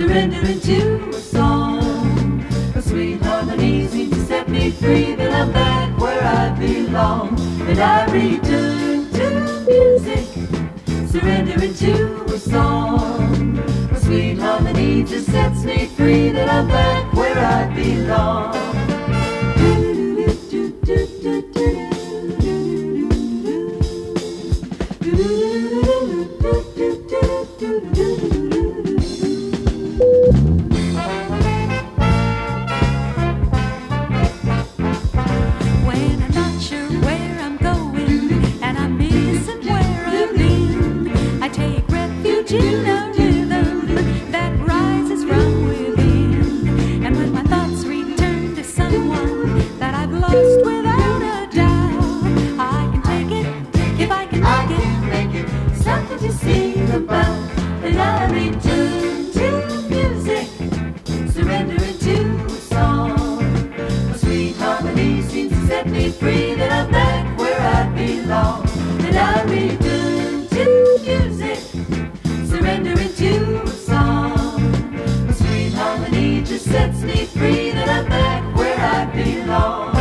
surrendering to a song. A sweet harmony seems to set me free, then I'm back where I belong. And I return to music, surrendering to a song. A sweet harmony just sets me free, then I'm back where I belong. In a rhythm that rises from within, and when my thoughts return to someone that I've lost without a doubt, I can take it if I can make it Something to sing about. And I return to music, surrendering to a song. A sweet harmony seems to set me free, then I'm back where I belong. And I return to music, surrendering to a song. A sweet harmony just sets me free, then I'm back where I belong.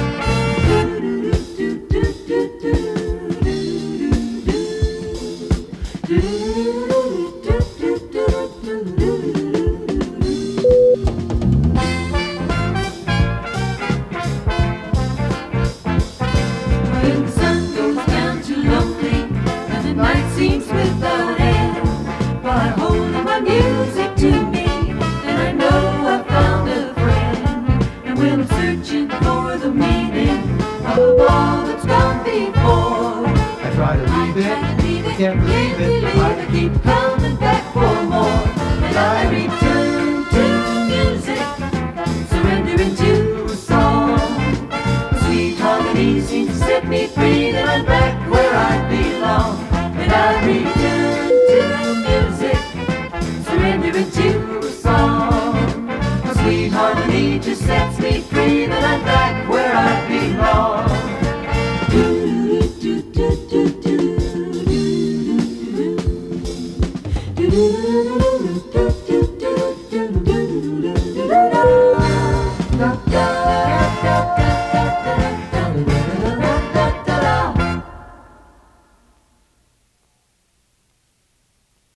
When the sun goes down too lonely and the night seems without end, by holding my music to me, and I know I found a friend. And when I'm searching for the meaning of all that's gone before, I try to leave it, can't believe it. I keep coming back for more. And I return to music, surrendering to a song. A sweet harmony seems to set me free, then I'm back where I belong. And I return to music, surrendering to a song. A sweet harmony just sets me